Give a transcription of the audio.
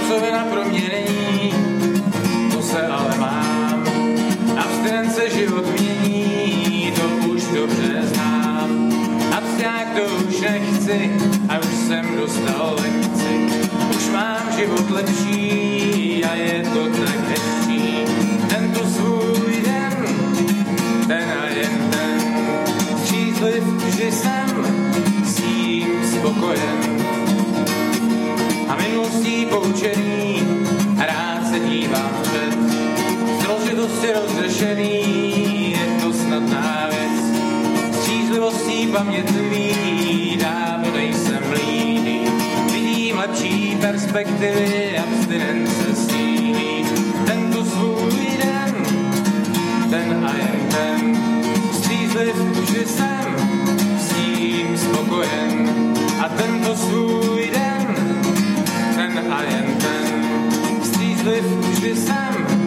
sobě na proměnění, to se ale mám. Abstinence život mění, to už dobře znám. Absťák to už nechci a už jsem dostal lekci. Už mám život lepší a je to tak hezčí. Tento svůj den, ten a jen ten, střízliv vždy jsem, s tím spokojen. A minulostí poučený, rád se dívám vpřed. Z rozžitosti rozřešený, je to snadná věc. Střízlivostí pamětlivý, dávno nejsem líný. Vidím lepší perspektivy, abstinence sílí. Tento svůj den, ten a jen ten, střízliv vždy jsem, s tím spokojen. A tento svůj den, ten a jen ten, střízliv vždy jsem,